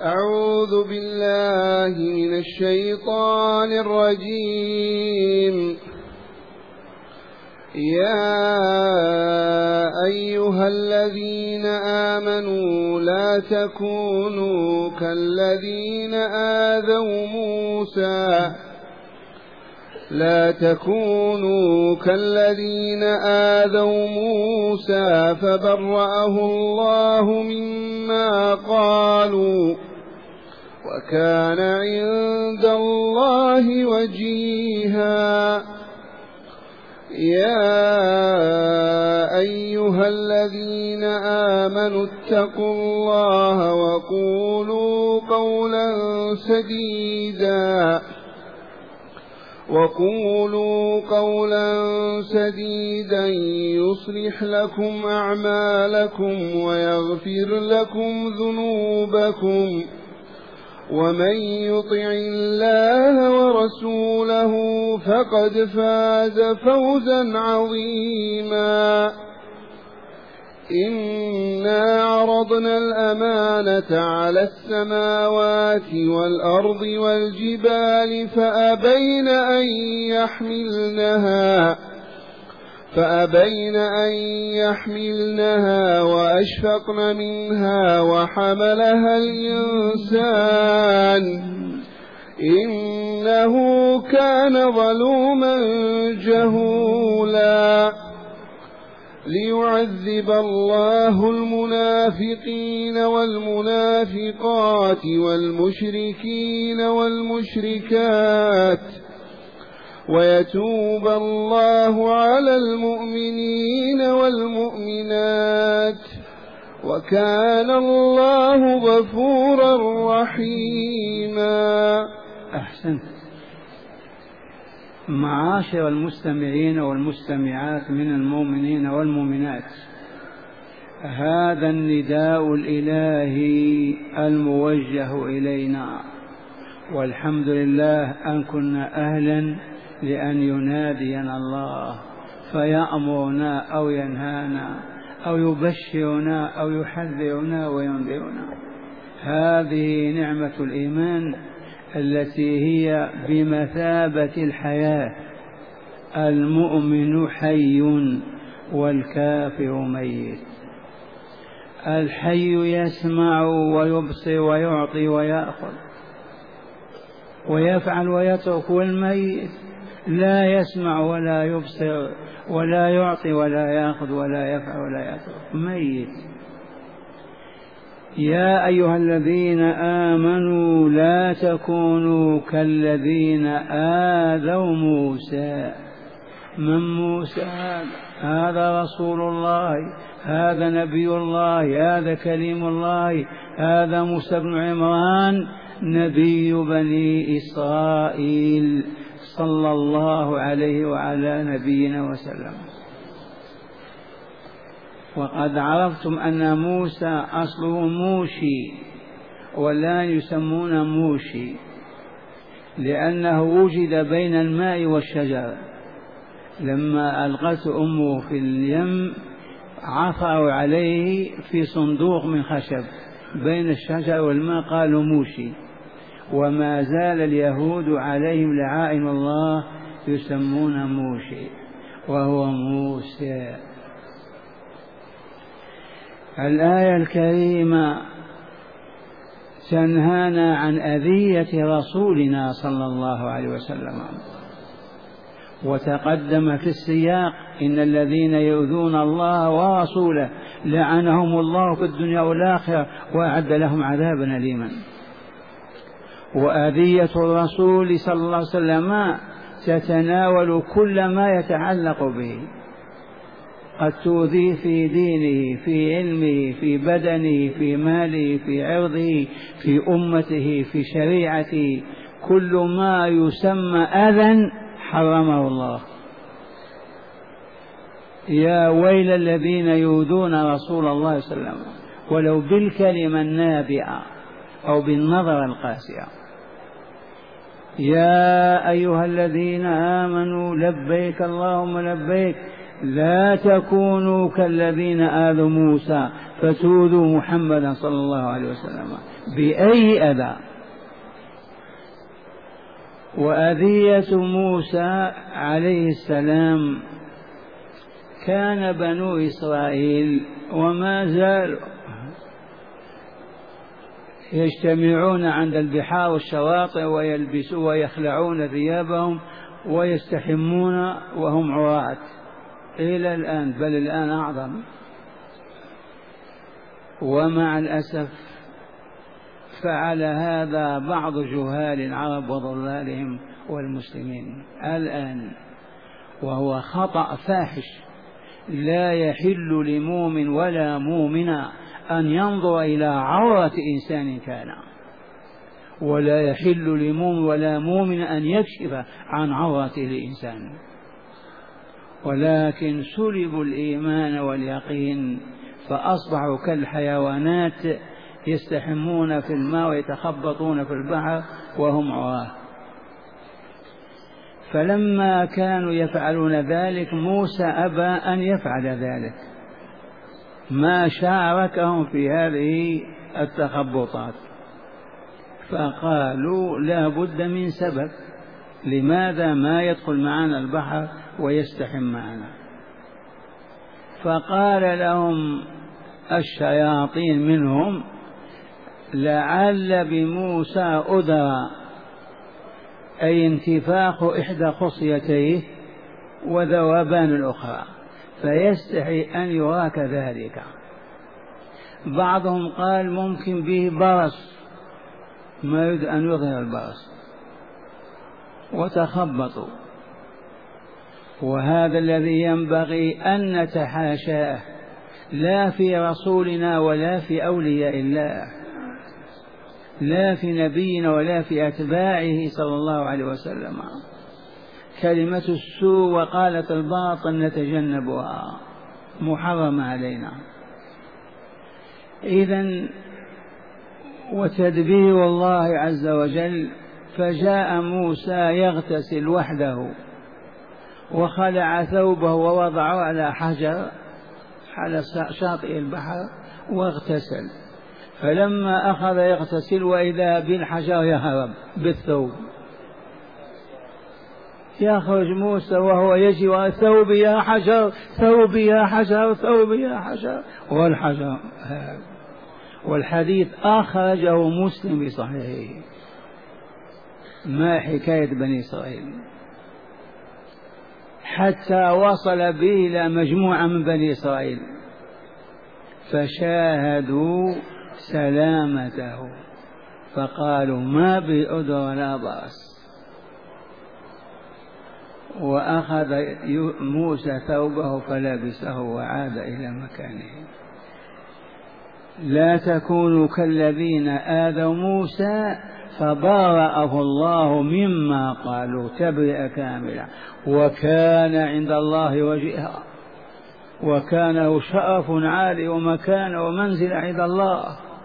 أعوذ بالله من الشيطان الرجيم. يا أيها الذين آمنوا لا تكونوا كالذين آذوا موسى فبرأه الله مما قالوا وكان عند الله وجيها. يا أيها الذين آمنوا اتقوا الله وقولوا قولا سديدا يصلح لكم أعمالكم ويغفر لكم ذنوبكم، ومن يطع الله ورسوله فقد فاز فوزا عظيما. إنا عرضنا الأمانة على السماوات والأرض والجبال فأبين أن يحملنها وأشفقن منها وحملها الإنسان إنه كان ظلوما جهولا. ليعذب الله المنافقين والمنافقات والمشركين والمشركات ويتوب الله على المؤمنين والمؤمنات، وكان الله غفورا رحيما. أحسنت. معاشر المستمعين والمستمعات من المؤمنين والمؤمنات، هذا النداء الإلهي الموجه إلينا، والحمد لله أن كنا أهلا لأن ينادينا الله فيأمرنا أو ينهانا أو يبشرنا أو يحذرنا وينذرنا. هذه نعمة الإيمان التي هي بمثابة الحياة. المؤمن حي والكافر ميت. الحي يسمع ويبصر ويعطي ويأخذ ويفعل ويترك، والميت لا يسمع ولا يبصر ولا يعطي ولا يأخذ ولا يفعل ولا يترك، ميت. يا أيها الذين آمنوا لا تكونوا كالذين آذوا موسى. من موسى؟ هذا رسول الله، هذا نبي الله، هذا كليم الله، هذا موسى بن عمران نبي بني إسرائيل صلى الله عليه وعلى نبينا وسلم. وقد عرفتم أن موسى أصله موشي، ولا يسمون موشي لأنه وجد بين الماء والشجر. لما ألقته أمه في اليم عثروا عليه في صندوق من خشب بين الشجر والماء، قالوا موشي. وما زال اليهود عليهم لعائن الله يسمون موشي، وهو موسى. الآية الكريمة تنهانا عن أذية رسولنا صلى الله عليه وسلم، وتقدم في السياق: إن الذين يؤذون الله ورسوله لعنهم الله في الدنيا والآخرة وأعد لهم عذابا أليما. وأذية الرسول صلى الله عليه وسلم تتناول كل ما يتعلق به. قد تؤذيه في دينه، في علمه، في بدنه، في ماله، في عرضه، في أمته، في شريعته. كل ما يسمى أذى حرمه الله. يا ويل الذين يؤذون رسول الله صلى الله عليه وسلم ولو بالكلمة النابئة أو بالنظرة القاسية. يا أيها الذين آمنوا لبيك اللهم لبيك لا تكونوا كالذين آذوا موسى فتؤذوا محمدا صلى الله عليه وسلم. بأي أذى. وأذية موسى عليه السلام كان بنو إسرائيل وما زالوا يجتمعون عند البحار والشواطئ ويلبسون ويخلعون ثيابهم ويستحمون وهم عراة إلى الآن، بل الآن أعظم. ومع الأسف فعل هذا بعض جهال العرب وضلالهم والمسلمين الآن، وهو خطأ فاحش. لا يحل لمؤمن ولا مؤمنة أن ينظر إلى عورة إنسان كان، ولا يحل لمؤمن ولا مؤمن أن يكشف عن عورته الإنسان، ولكن سلبوا الإيمان واليقين فأصبحوا كالحيوانات يستحمون في الماء ويتخبطون في البحر وهم عراه. فلما كانوا يفعلون ذلك موسى أبى أن يفعل ذلك، ما شاركهم في هذه التخبطات، فقالوا لا بد من سبب، لماذا ما يدخل معنا البحر ويستحم معنا؟ فقال لهم الشياطين منهم لعل بموسى أذى، أي انتفاخ إحدى خصيتيه وذوبان الأخرى، فيستحي أن يراك ذلك. بعضهم قال ممكن به برص، ما يريد أن يظهر البرص، وتخبطوا. وهذا الذي ينبغي أن نتحاشاه، لا في رسولنا ولا في أولياء الله، لا في نبينا ولا في أتباعه صلى الله عليه وسلم. كلمة السوء وقالة الباطل نتجنبها، محرم علينا. إذن وتدبير الله عز وجل، فجاء موسى يغتسل وحده وخلع ثوبه ووضعه على حجر على شاطئ البحر واغتسل. فلما أخذ يغتسل وإذا بالحجر يهرب بالثوب، يخرج موسى وهو يجري ثوبي يا حجر ثوبي يا حجر ثوبي يا حجر، والحجر هرب. والحديث أخرجه مسلم بصحيحه، ما حكاية بني إسرائيل، حتى وصل به إلى مجموعة من بني إسرائيل فشاهدوا سلامته فقالوا ما بأذى ولا بأس. وأخذ موسى ثوبه فلبسه وعاد إلى مكانه. لا تكونوا كالذين آذوا موسى فبرأه الله مما قالوا تبرئة كاملة، وكان عند الله وجيها، وكان له شرف عالي ومكان ومنزل عند الله.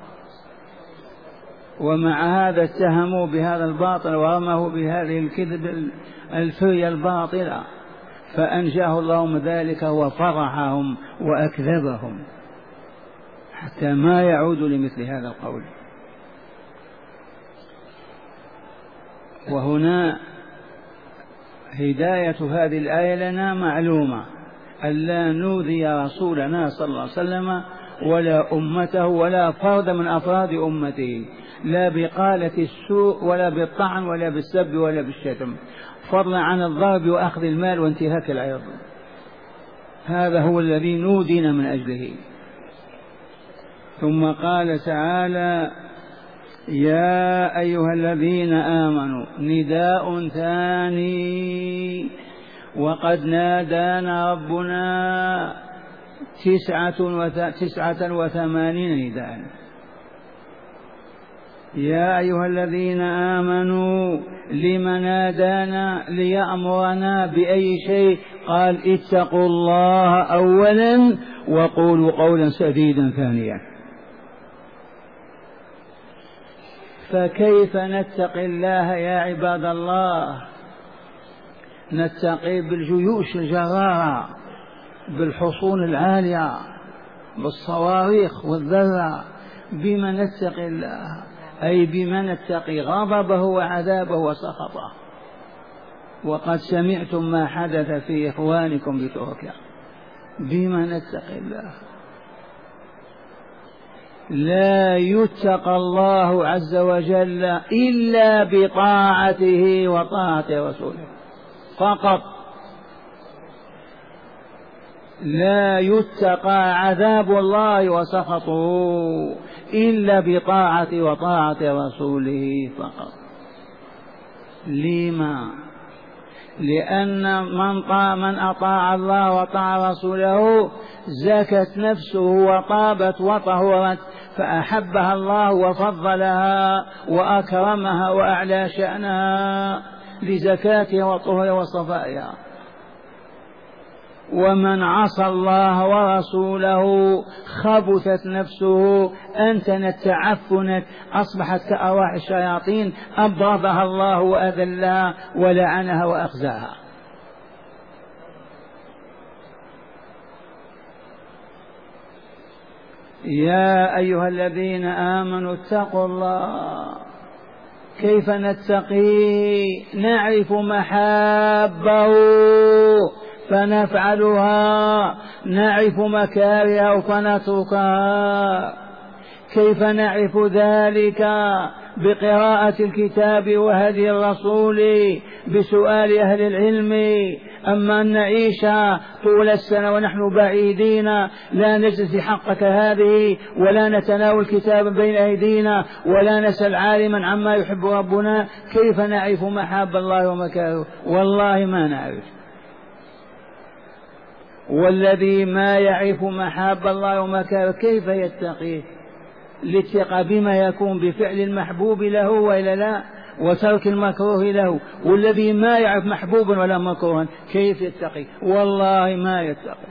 ومع هذا اتهموا بهذا الباطل ورموا بهذه الكذب الفرية الباطلة، فأنجاه الله من ذلك وفرحهم وأكذبهم حتى ما يعودوا لمثل هذا القول. وهنا هداية هذه الآية لنا معلومة، ألا نؤذي رسولنا صلى الله عليه وسلم ولا أمته ولا فرد من أفراد أمته، لا بقالة السوء ولا بالطعن ولا بالسب ولا بالشتم، فضلا عن الضرب وأخذ المال وانتهاك العرض. هذا هو الذي نودينا من أجله. ثم قال تعالى يا أيها الذين آمنوا، نداء ثاني، وقد نادانا ربنا 89 نداء. يا أيها الذين آمنوا، لم نادانا؟ ليأمرنا بأي شيء؟ قال اتقوا الله أولا وقولوا قولا سديدا ثانيا. فكيف نتقي الله يا عباد الله؟ نتقي بالجيوش الجرارة، بالحصون العالية، بالصواريخ والذرة. بما نتقي الله؟ أي بمن نتقي غضبه وعذابه وسخطه. وقد سمعتم ما حدث في إخوانكم بتركيا، بما نتقي الله. لا يتقى الله عز وجل إلا بطاعته وطاعة رسوله فقط. لا يتقى عذاب الله وسخطه إلا بطاعة وطاعة رسوله فقط. لما؟ لأن من أطاع الله وطاع رسوله زكت نفسه وطابت وطهرت، فأحبها الله وفضلها وأكرمها وأعلى شأنها لزكاتها وطهرها وصفائها. ومن عصى الله ورسوله خبثت نفسه، أنتنت تعفنت، أصبحت كأرواح الشياطين، أبغضها الله وأذلها ولعنها وأخزاها. يا أيها الذين آمنوا اتقوا الله. كيف نتقي؟ نعرف محابه فنفعلها، نعرف مكارهه فنتركها. كيف نعرف ذلك؟ بقراءة الكتاب وهدي الرسول، بسؤال أهل العلم. أما أن نعيش طول السنة ونحن بعيدين لا نجلس حقك هذه، ولا نتناول كتابا بين أيدينا، ولا نسأل عالما عما يحب ربنا، كيف نعرف محاب الله ومكاره؟ والله ما نعرف. والذي ما يعرف محاب الله ومكاره كيف يتقيه؟ الاتقاء بما يكون بفعل المحبوب له وإلا لا، وترك المكروه له. والذي ما يعرف محبوبا ولا مكروها كيف يتقي؟ والله ما يتقي.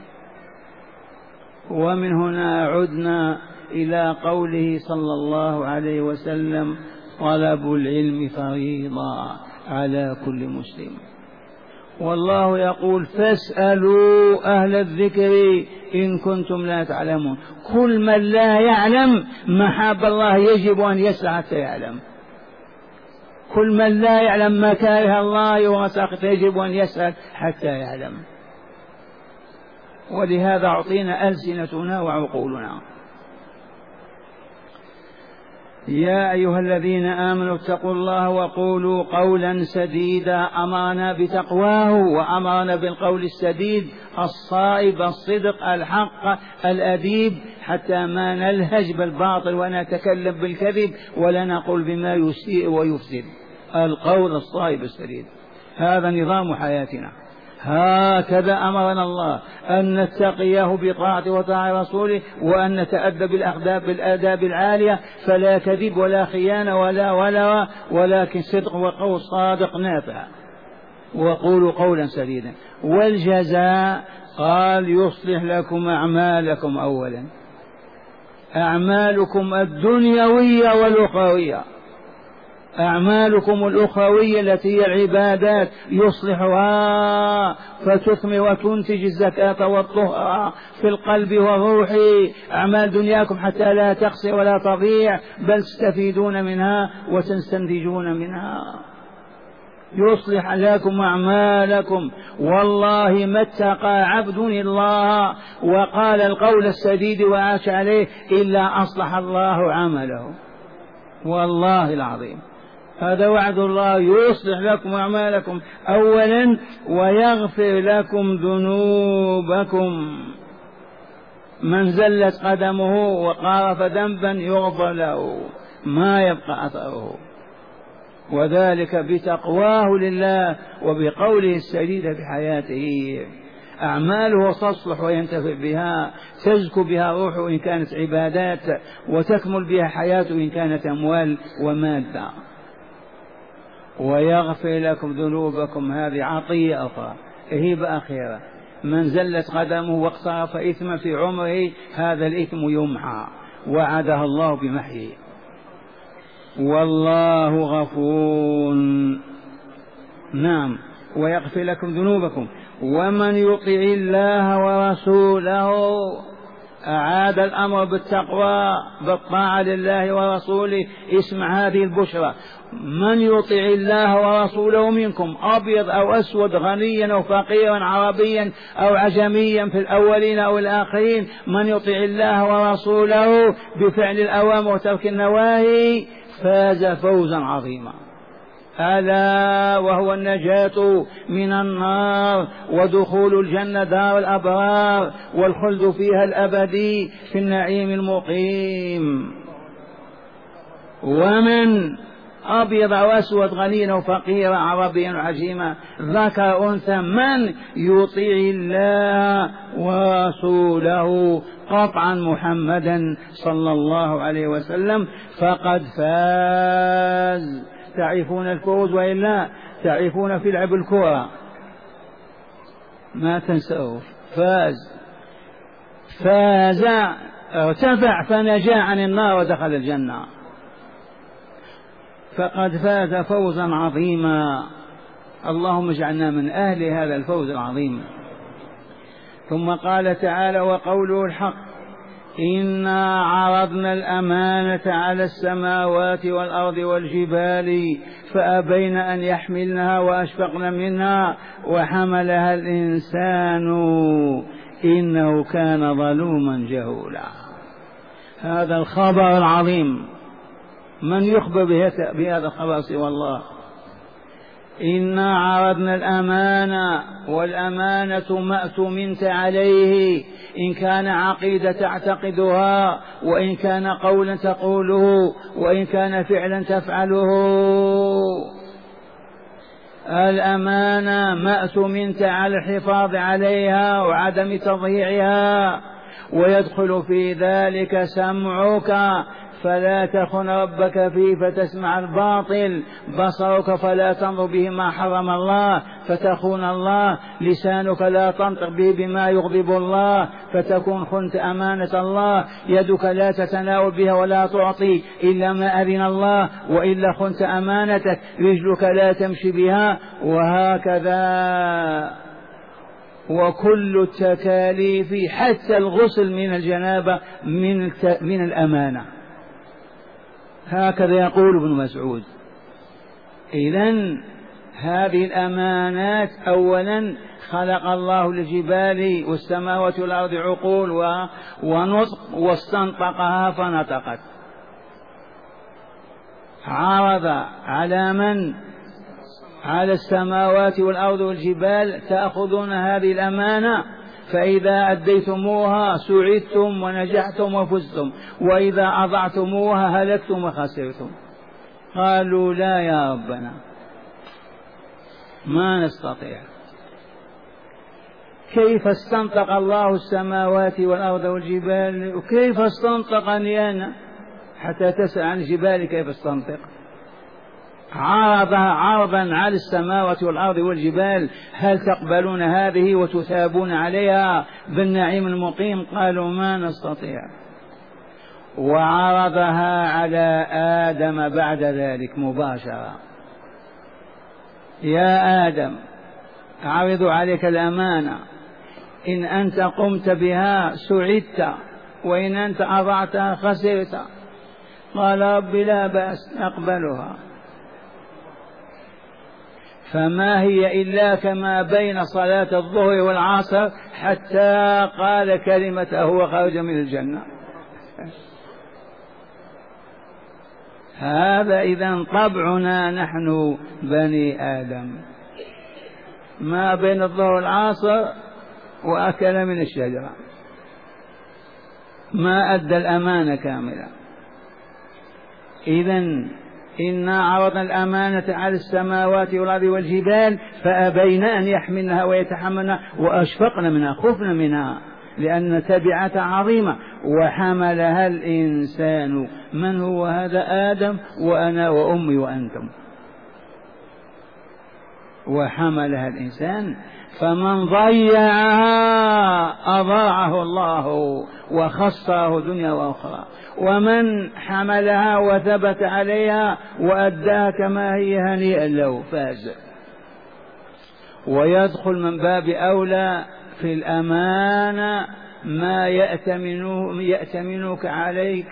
ومن هنا عدنا إلى قوله صلى الله عليه وسلم: طلب العلم فريضة على كل مسلم. والله يقول: فاسألوا أهل الذكر إن كنتم لا تعلمون. كل من لا يعلم محاب الله يجب أن يسعى حتى يعلم. كل من لا يعلم مكاره الله ومساخطه يجب أن يسأل حتى يعلم. ولهذا أعطينا ألسنتنا وعقولنا. يا أيها الذين آمنوا اتقوا الله وقولوا قولا سديدا. أمرنا بتقواه وأمرنا بالقول السديد الصائب الصدق الحق الأديب، حتى ما نلهج بالباطل ونتكلم بالكذب ولا نقول بما يسيء ويفسد. القول الصائب السديد هذا نظام حياتنا. هكذا أمرنا الله أن نتقيه بطاعة وطاعة رسوله، وأن نتأدب بالآداب العالية، فلا كذب ولا خيانة ولا ولكن صدق وقول صادق نافع. وقولوا قولا سديدا. والجزاء قال: يصلح لكم أعمالكم. أولا أعمالكم الدنيوية والأخروية. أعمالكم الأخروية التي هي العبادات يصلحها فتثمر وتنتج الزكاة والطهر في القلب والروح. أعمال دنياكم حتى لا تخسر ولا تضيع، بل تستفيدون منها وتستنتجون منها. يصلح لكم أعمالكم. والله ما اتقى عبد الله وقال القول السديد وعاش عليه إلا أصلح الله عمله. والله العظيم هذا وعد الله. يصلح لكم أعمالكم أولا ويغفر لكم ذنوبكم. من زلت قدمه وقارف ذنبا يغفر له ما يبقى أثره، وذلك بتقواه لله وبقوله السديد في حياته. أعماله تصلح وينتفع بها، تزكو بها روحه إن كانت عبادات، وتكمل بها حياته إن كانت أموال ومادة. ويغفر لكم ذنوبكم، هذه عطية أخرى، هبة أخيرة. من زلت قدمه واقترف إثما في عمره هذا الإثم يمحى، وعدها الله بمحيه. والله غفور. نعم، ويغفر لكم ذنوبكم. ومن يطع الله ورسوله أعاد الأمر بالتقوى بالطاعة لله ورسوله. اسمع هذه البشرى: من يطع الله ورسوله منكم، أبيض أو أسود، غنيا أو فقيرا، عربيا أو عجميا، في الأولين أو الآخرين، من يطع الله ورسوله بفعل الأوامر وترك النواهي فاز فوزا عظيما. ألا وهو النجاة من النار ودخول الجنة دار الأبرار والخلد فيها الأبدي في النعيم المقيم. ومن أبيض أو أسود، غنيا أو فقيرا، عربيا أو عجيما، ذكر أنثى، من يطيع الله ورسوله قطعا محمدا صلى الله عليه وسلم فقد فاز. تعرفون الفوز وإلا تعرفون في لعب الكرة ما تنسوه، فاز ارتفع فنجا عن النار ودخل الجنة، فقد فاز فوزا عظيما. اللهم اجعلنا من أهل هذا الفوز العظيم. ثم قال تعالى: وقوله الحق: إنا عرضنا الأمانة على السماوات والأرض والجبال فأبين أن يحملنها وأشفقن منها وحملها الإنسان إنه كان ظلوما جهولا. هذا الخبر العظيم من يخبر بهذا الخبر سوى الله؟ إنا عرضنا الأمانة، والأمانة ما اؤتمنت عليه، إن كان عقيدة تعتقدها، وإن كان قولا تقوله، وإن كان فعلا تفعله. الأمانة ما اؤتمنت على الحفاظ عليها وعدم تضييعها، ويدخل في ذلك سمعك فلا تخن ربك فيه فتسمع الباطل، بصرك فلا تنظر به ما حرم الله فتخون الله، لسانك لا تنطق به بما يغضب الله فتكون خنت أمانة الله، يدك لا تتناول بها ولا تعطي إلا ما أذن الله وإلا خنت أمانتك، رجلك لا تمشي بها، وهكذا. وكل التكاليف حتى الغسل من الجنابة من الأمانة، هكذا يقول ابن مسعود. إذن هذه الأمانات أولا خلق الله للجبال والسماوات والأرض عقول ونطق واستنطقها فنطقت. عرض على من؟ على السماوات والأرض والجبال: تأخذون هذه الأمانة فإذا أديتموها سعدتم ونجحتم وفزتم، وإذا أضعتموها هلكتم وخسرتم. قالوا: لا يا ربنا، ما نستطيع. كيف استنطق الله السماوات والأرض والجبال، وكيف استنطقني أنا؟ حتى تسأل عن الجبال كيف استنطق. عرضها عرضا على السماوات والأرض والجبال: هل تقبلون هذه وتثابون عليها بالنعيم المقيم؟ قالوا: ما نستطيع. وعرضها على آدم بعد ذلك مباشرة: يا آدم، أعرض عليك الأمانة، إن أنت قمت بها سعدت، وإن أنت أضعتها خسرت. قال: رب لا بأس، أقبلها. فما هي إلا كما بين صلاة الظهر والعصر حتى قال كلمته وخرج من الجنة. هذا إذن طبعنا نحن بني آدم، ما بين الظهر والعصر وأكل من الشجرة، ما أدى الأمانة كاملة. إذن إنا عرضنا الأمانة على السماوات والأرض والجبال فأبين أن يحملنها ويتحملنها وأشفقن منها، خفن منها لأن تبعتها عظيمة. وحملها الإنسان، من هو هذا؟ آدم وأنا وأمي وأنتم. وحملها الإنسان، فمن ضيعها أضاعه الله وخسره دنيا وأخرى، ومن حملها وثبت عليها وأداها كما هي هنيئا له فاز. ويدخل من باب أولى في الأمانة يأتمنك عليك،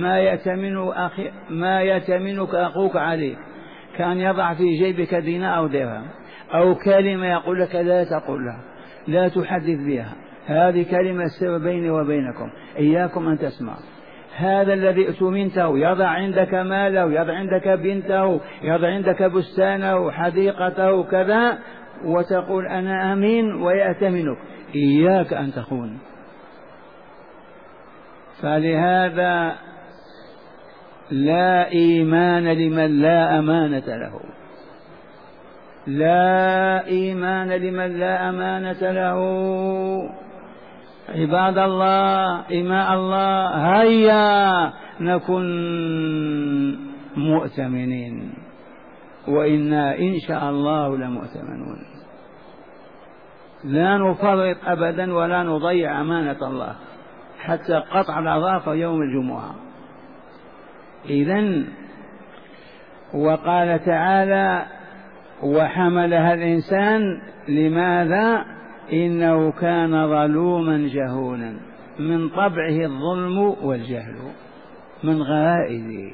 ما يأتمنك أخوك عليك. كان يضع في جيبك دينار أو درهم أو كلمة يقول لك لا تقولها، لا تحدث بها، هذه كلمة سر بيني وبينكم، إياكم أن تسمع. هذا الذي اؤتمنته يضع عندك ماله، يضع عندك بنته، يضع عندك بستانه، حديقته، كذا، وتقول أنا أمين ويأتمنك، إياك أن تخون. فلهذا لا إيمان لمن لا أمانة له، لا إيمان لمن لا أمانة له. عباد الله، إماء الله، هيا نكن مؤتمنين، وإنا إن شاء الله لمؤتمنون. لا نفرط أبدا ولا نضيع أمانة الله حتى قطع الأظافر يوم الجمعة. إذن وقال تعالى وحملها الإنسان، لماذا؟ إنه كان ظلوما جهولا، من طبعه الظلم والجهل، من غرائزه.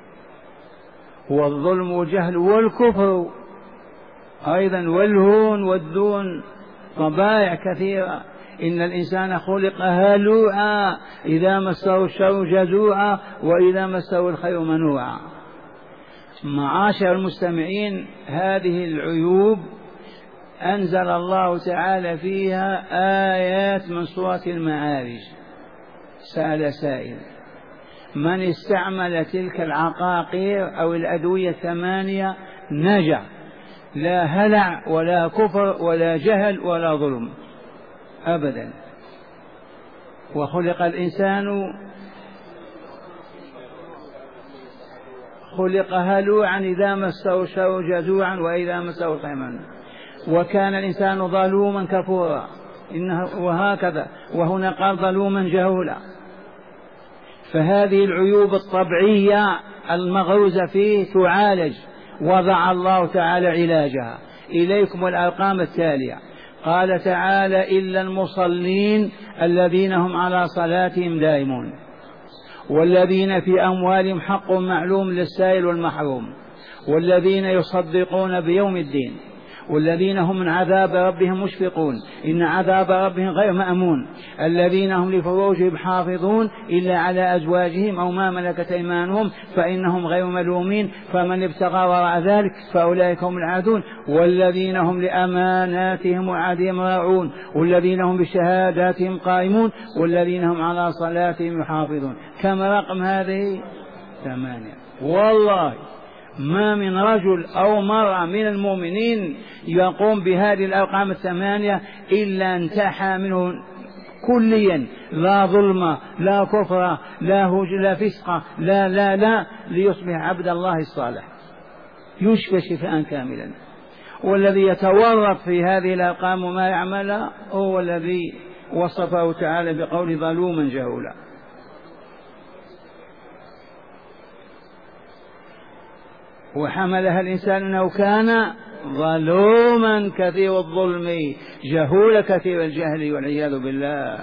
والظلم والجهل والكفر أيضا والهون والدون طبائع كثيرة. إن الإنسان خلق هلوعا، إذا مسه الشر جزوعا وإذا مسه الخير منوعا. معاشر المستمعين، هذه العيوب أنزل الله تعالى فيها آيات من سورة المعارج. سأل سائل: من استعمل تلك العقاقير أو الأدوية 8 نجا، لا هلع ولا كفر ولا جهل ولا ظلم أبدا. وخلق الإنسان خلق هلوعا، إذا مسه الشر جزوعا وإذا مسه الخير منوعا. وكان الإنسان ظلوما كفورا، وهكذا. وهنا قال ظلوما جهولا. فهذه العيوب الطبيعية المغروزة فيه تعالج، وضع الله تعالى علاجها. إليكم الأرقام التالية. قال تعالى: إلا المصلين الذين هم على صلاتهم دائمون، والذين في أموالهم حق معلوم للسائل والمحروم، والذين يصدقون بيوم الدين، والذين هم من عذاب ربهم مشفقون، إن عذاب ربهم غير مأمون، الذين هم لفروجهم حافظون إلا على أزواجهم أو ما ملكت أيمانهم فإنهم غير ملومين، فمن ابتغى وراء ذلك فأولئك هم العادون، والذين هم لأماناتهم وعهدهم راعون، والذين هم بشهاداتهم قائمون، والذين هم على صلاتهم يحافظون. كم رقم هذه؟ 8. والله ما من رجل أو مرأة من المؤمنين يقوم بهذه الأرقام 8 إلا انتحى منه كليا، لا ظلم لا كفر لا فسق لا ليصبح عبد الله الصالح، يشفى شفاء كاملا. والذي يتورط في هذه الأرقام وما يعملها هو الذي وصفه تعالى بقول ظلوما جهولا. وحملها الإنسان أنه كان ظلوما كثير الظلم جهول كثير الجهل والعياذ بالله.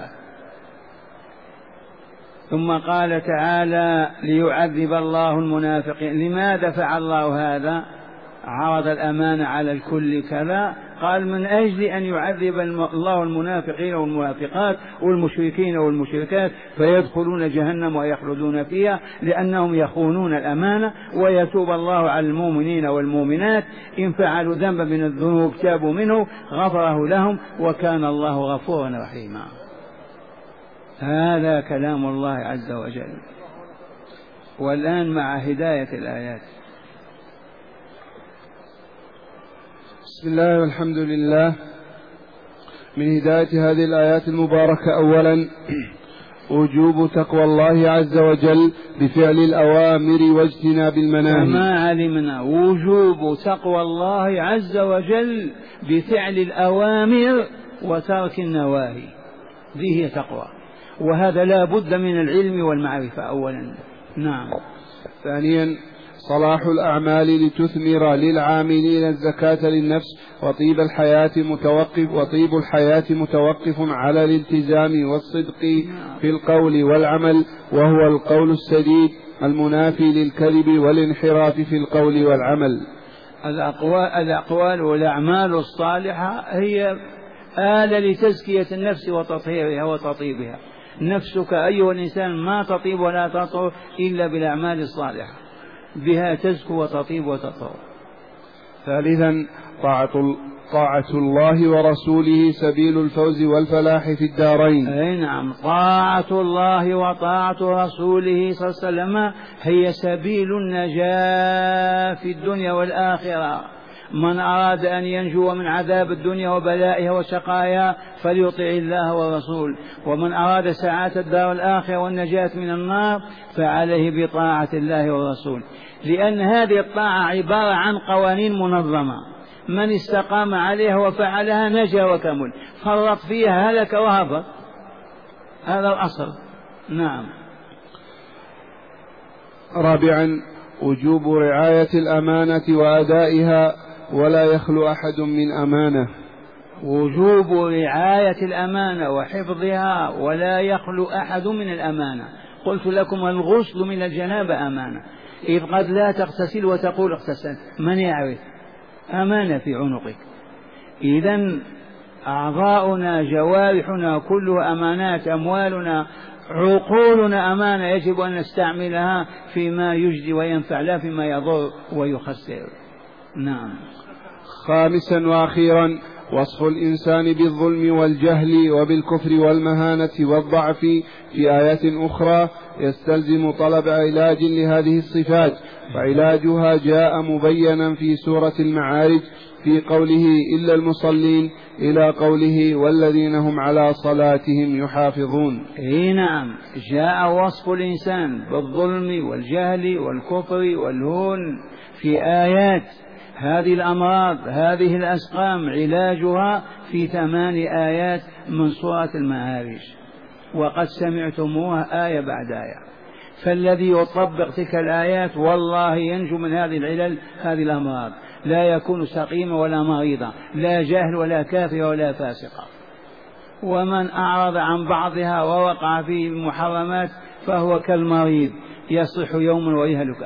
ثم قال تعالى: ليعذب الله المنافقين. لماذا فعل الله هذا؟ عرض الأمانة على الكل كذا، قال من أجل أن يعذب الله المنافقين والمنافقات والمشركين والمشركات فيدخلون جهنم ويخلدون فيها لأنهم يخونون الأمانة. ويتوب الله على المؤمنين والمؤمنات إن فعلوا ذنبا من الذنوب تابوا منه غفره لهم وكان الله غفورا رحيما. هذا كلام الله عز وجل. والآن مع هداية الآيات. بسم الله والحمد لله. من هداية هذه الآيات المباركة: أولا وجوب تقوى الله عز وجل بفعل الأوامر واجتناب المناهي. كما علمنا وجوب تقوى الله عز وجل بفعل الأوامر وترك النواهي، ذي هي تقوى، وهذا لا بد من العلم والمعرفة أولا. نعم. ثانيا صلاح الأعمال لتثمر للعاملين الزكاة للنفس، وطيب الحياة متوقف على الالتزام والصدق في القول والعمل، وهو القول السديد المنافي للكذب والانحراف في القول والعمل. الأقوال والأعمال الصالحة هي آلة لتزكية النفس وتطهيرها وتطيبها. نفسك أيها الإنسان ما تطيب ولا تطهر إلا بالأعمال الصالحة، بها تزكو وتطيب وتطهر. ثالثا طاعة الله ورسوله سبيل الفوز والفلاح في الدارين. أي نعم، طاعة الله وطاعة رسوله صلى الله عليه وسلم هي سبيل النجاة في الدنيا والآخرة. من أراد أن ينجو من عذاب الدنيا وبلائها وشقايا فليطع الله والرسول، ومن أراد سعادة الدار الآخرة والنجاة من النار فعليه بطاعة الله والرسول، لأن هذه الطاعة عبارة عن قوانين منظمة، من استقام عليها وفعلها نجا وكمل، فرط فيها هلك وهبط. هذا الأصل. نعم. رابعا وجوب رعاية الأمانة وأدائها، ولا يخلو أحد من أمانة. وجوب رعاية الأمانة وحفظها، ولا يخلو أحد من الأمانة. قلت لكم الغسل من الجنابة أمانة، إذ قد لا تغتسل وتقول اغتسلت، من يعرف؟ أمانة في عنقك. إذن أعضاؤنا جوارحنا كلها أمانات، أموالنا عقولنا أمانة، يجب أن نستعملها فيما يجدي وينفع، لا فيما يضر ويخسر. نعم. خامسا وأخيرا وصف الإنسان بالظلم والجهل وبالكفر والمهانة والضعف في آيات أخرى يستلزم طلب علاج لهذه الصفات، وعلاجها جاء مبينا في سورة المعارج في قوله إلا المصلين إلى قوله والذين هم على صلاتهم يحافظون. نعم، جاء وصف الإنسان بالظلم والجهل والكفر والهون في آيات. هذه الأمراض هذه الأسقام علاجها في 8 آيات من سورة المعارج، وقد سمعتموها آية بعد آية. فالذي يطبق تلك الآيات والله ينجو من هذه العلل، هذه الأمراض، لا يكون سقيما ولا مريضا، لا جاهل ولا كافر ولا فاسقا. ومن أعرض عن بعضها ووقع في المحرمات فهو كالمريض، يصح يوما ويهلك